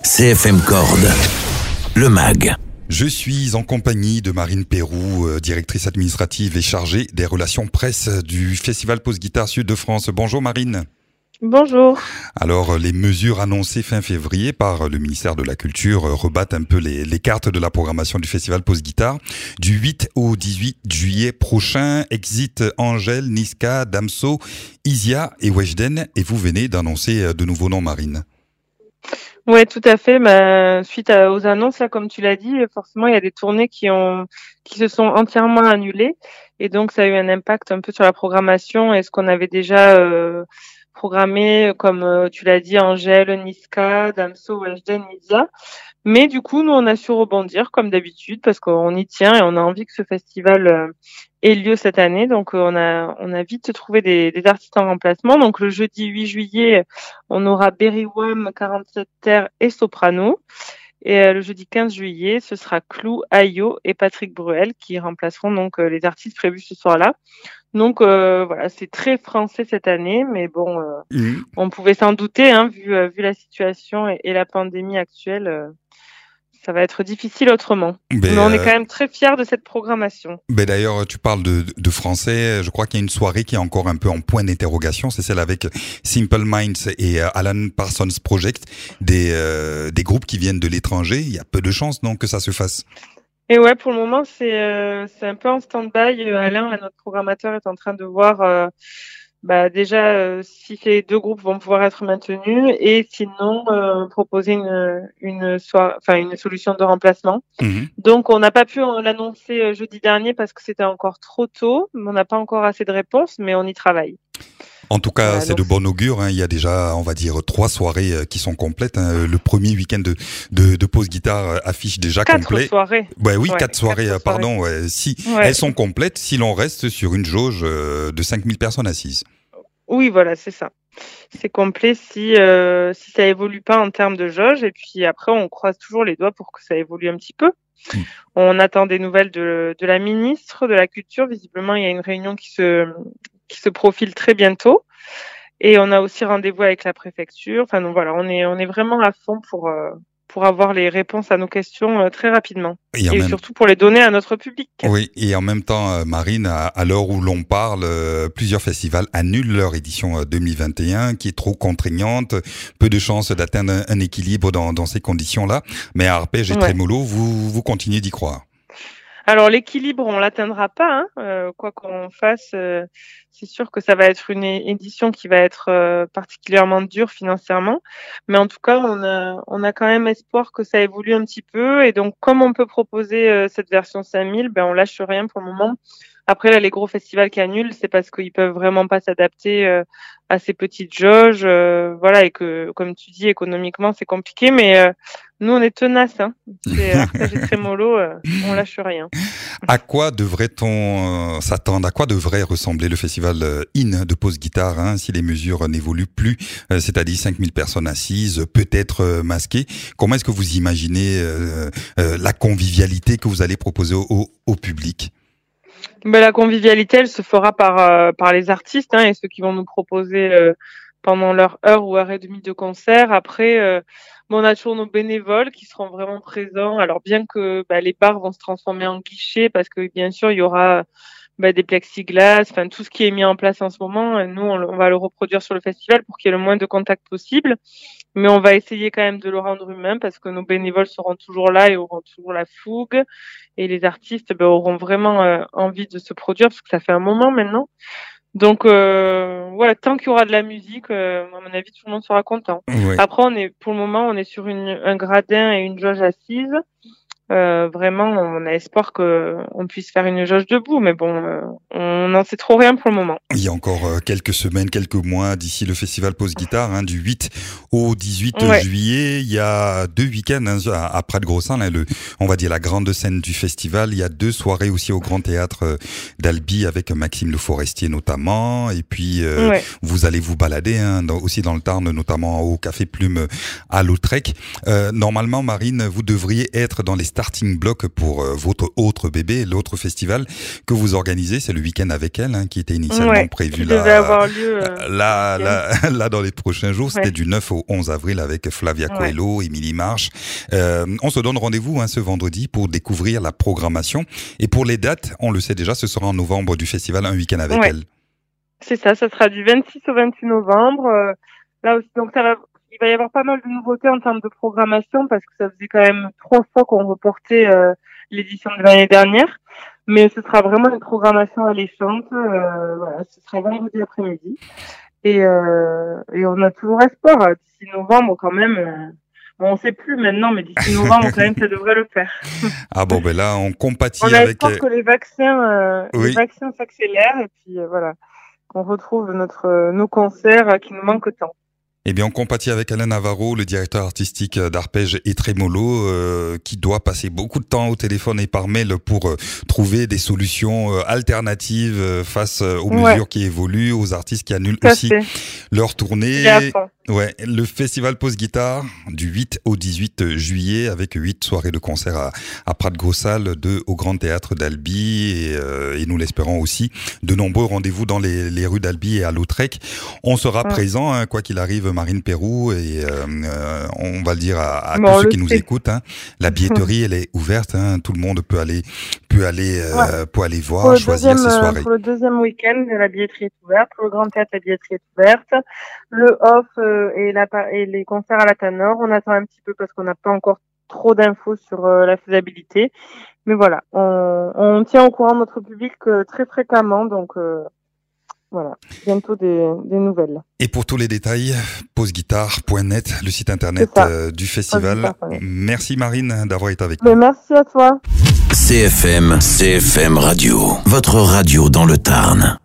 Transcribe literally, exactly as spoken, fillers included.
C F M Corde, le M A G. Je suis en compagnie de Marine Pérou, euh, directrice administrative et chargée des relations presse du Festival Pause Guitare Sud de France. Bonjour Marine. Bonjour. Alors, les mesures annoncées fin février par le ministère de la Culture rebattent un peu les, les cartes de la programmation du Festival Pause Guitare. Du huit au dix-huit juillet prochain, Exit, Angèle, Niska, Damso, Isia et Weshden. Et vous venez d'annoncer de nouveaux noms, Marine. Ouais, tout à fait. Bah, suite à, aux annonces, là, comme tu l'as dit, forcément, il y a des tournées qui ont, qui se sont entièrement annulées. Et donc, ça a eu un impact un peu sur la programmation et ce qu'on avait déjà euh, programmé, comme euh, tu l'as dit, Angèle, Niska, Damso, Weshden, Isia. Mais du coup, nous, on a su rebondir comme d'habitude parce qu'on y tient et on a envie que ce festival euh, ait lieu cette année. Donc, euh, on a on a vite trouvé des, des artistes en remplacement. Donc, le jeudi huit juillet, on aura Berry Wham, quarante-sept Terre et Soprano. Et euh, le jeudi quinze juillet, ce sera Clou, Ayo et Patrick Bruel qui remplaceront donc euh, les artistes prévus ce soir-là. Donc euh, voilà, c'est très français cette année, mais bon, euh, mmh. on pouvait s'en douter, hein, vu euh, vu la situation et, et la pandémie actuelle. Euh, Ça va être difficile autrement. Mais, Mais on est quand même très fiers de cette programmation. Mais d'ailleurs, tu parles de, de français. Je crois qu'il y a une soirée qui est encore un peu en point d'interrogation. C'est celle avec Simple Minds et Alan Parsons Project, des, euh, des groupes qui viennent de l'étranger. Il y a peu de chances, non, que ça se fasse. Et ouais, pour le moment, c'est euh, c'est un peu en stand-by. Alain, là, notre programmateur, est en train de voir... Euh, Bah déjà, euh, si ces deux groupes vont pouvoir être maintenus et sinon euh, proposer une une soirée, enfin une solution de remplacement. Mmh. Donc on n'a pas pu l'annoncer jeudi dernier parce que c'était encore trop tôt. On n'a pas encore assez de réponses, mais on y travaille. En tout cas, voilà, c'est donc... de bon augure. Hein. Il y a déjà, on va dire, trois soirées qui sont complètes. Hein. Le premier week-end de, de, de pause guitare affiche déjà quatre complet. Quatre soirées. Ouais, oui, ouais, quatre soirées, quatre pardon. Soirées. Ouais. Si ouais. Elles sont complètes, si l'on reste sur une jauge de cinq mille personnes assises. Oui, voilà, c'est ça. C'est complet si euh, si ça évolue pas en termes de jauge. Et puis après, on croise toujours les doigts pour que ça évolue un petit peu. Mmh. On attend des nouvelles de, de la ministre de la Culture. Visiblement, il y a une réunion qui se qui se profile très bientôt. Et on a aussi rendez-vous avec la préfecture. Enfin, donc voilà, on est on est vraiment à fond pour euh, pour avoir les réponses à nos questions euh, très rapidement. Et, et même... surtout pour les donner à notre public. Oui, et en même temps, euh, Marine, à, à l'heure où l'on parle, euh, plusieurs festivals annulent leur édition euh, deux mille vingt et un, qui est trop contraignante, peu de chances d'atteindre un, un équilibre dans, dans ces conditions-là. Mais à Arpège et ouais. Trémolo, vous, vous continuez d'y croire. Alors l'équilibre, on l'atteindra pas, hein. euh, quoi qu'on fasse. Euh, c'est sûr que ça va être une édition qui va être euh, particulièrement dure financièrement, mais en tout cas, on a, on a quand même espoir que ça évolue un petit peu. Et donc, comme on peut proposer euh, cette version cinq mille, ben on lâche rien pour le moment. Après là, les gros festivals qui annulent, c'est parce qu'ils peuvent vraiment pas s'adapter euh, à ces petites jauges, euh, voilà, et que, comme tu dis, économiquement, c'est compliqué. Mais euh, nous, on est tenaces, hein. C'est Arpège et Trémolo, euh, on lâche rien. À quoi devrait-on euh, s'attendre? À quoi devrait ressembler le festival euh, In de pause guitare, hein, si les mesures n'évoluent plus, euh, c'est-à-dire cinq mille personnes assises, peut-être euh, masquées? Comment est-ce que vous imaginez euh, euh, la convivialité que vous allez proposer au, au, au public? Ben, la convivialité, elle se fera par euh, par les artistes, hein, et ceux qui vont nous proposer euh, pendant leur heure ou heure et demie de concert. Après, euh, bon, on a toujours nos bénévoles qui seront vraiment présents. Alors bien que bah, les bars vont se transformer en guichets parce que bien sûr il y aura bah, des plexiglas, enfin tout ce qui est mis en place en ce moment. Nous, on, on va le reproduire sur le festival pour qu'il y ait le moins de contacts possible. Mais on va essayer quand même de le rendre humain parce que nos bénévoles seront toujours là et auront toujours la fougue. Et les artistes ben, auront vraiment euh, envie de se produire parce que ça fait un moment maintenant. Donc, euh, ouais, tant qu'il y aura de la musique, euh, à mon avis, tout le monde sera content. Ouais. Après, on est, pour le moment, on est sur une, un gradin et une jauge assise. Euh, vraiment, on a espoir que on puisse faire une jauge debout, mais bon, euh, on n'en sait trop rien pour le moment. Il y a encore euh, quelques semaines, quelques mois d'ici le festival Pause Guitare, hein, du huit au dix-huit ouais. juillet. Il y a deux week-ends hein, à, à Prat-de-Grossin, là, le, on va dire la grande scène du festival. Il y a deux soirées aussi au Grand Théâtre euh, d'Albi avec Maxime Le Forestier notamment. Et puis euh, ouais. vous allez vous balader hein, dans, aussi dans le Tarn, notamment au Café Plume à Lautrec. Euh, normalement, Marine, vous devriez être dans les starting block pour euh, votre autre bébé, l'autre festival que vous organisez. C'est le week-end avec elle, hein, qui était initialement ouais, prévu qui là, devait avoir lieu, euh, là, là, là, dans les prochains jours. C'était ouais. du neuf au onze avril avec Flavia ouais. Coelho, Émilie Marche. Euh, on se donne rendez-vous hein, ce vendredi pour découvrir la programmation. Et pour les dates, on le sait déjà, ce sera en novembre du festival, un week-end avec ouais. elle. C'est ça, ça sera du vingt-six au vingt-huit novembre. Euh, là aussi, donc ça va, il va y avoir pas mal de nouveautés en termes de programmation parce que ça faisait quand même trois fois qu'on reportait euh, l'édition de l'année dernière. Mais ce sera vraiment une programmation alléchante. Euh, voilà, ce sera vendredi après-midi. Et, euh, et on a toujours espoir. D'ici novembre, quand même, euh, on ne sait plus maintenant, mais d'ici novembre, quand même, ça devrait le faire. Ah bon, ben là, on compatit on avec... On a espoir que les vaccins, euh, oui. les vaccins s'accélèrent et puis euh, voilà, qu'on retrouve notre, euh, nos concerts euh, qui nous manquent tant. Eh bien, on compatit avec Alain Navarro, le directeur artistique d'Arpège et Trémolo, euh, qui doit passer beaucoup de temps au téléphone et par mail pour euh, trouver des solutions euh, alternatives euh, face aux ouais. mesures qui évoluent, aux artistes qui annulent Tout aussi leur tournée. Ouais, le festival Pause Guitare du huit au dix-huit juillet avec huit soirées de concert à, à Prat-de-Gros-Salles, deux au Grand Théâtre d'Albi et, euh, et nous l'espérons aussi de nombreux rendez-vous dans les, les rues d'Albi et à Lautrec. On sera ouais. présent, hein, quoi qu'il arrive, Marine Pérou, et euh, on va le dire à, à bon, tous ceux qui nous écoutent. Hein, la billetterie, elle est ouverte. Hein, tout le monde peut aller, peut aller, euh, ouais. peut aller voir, pour choisir ses soirées. Pour le deuxième week-end, la billetterie est ouverte. Pour le Grand Théâtre, la billetterie est ouverte. Le off euh, et, la, et les concerts à la Tanor, on attend un petit peu parce qu'on n'a pas encore trop d'infos sur euh, la faisabilité. Mais voilà, on, on tient au courant notre public euh, très fréquemment, donc. Euh, Voilà, bientôt des, des nouvelles. Et pour tous les détails, pause guitare point net, le site internet euh, du festival. Merci Marine d'avoir été avec nous. Mais merci à toi. C F M, C F M Radio, votre radio dans le Tarn.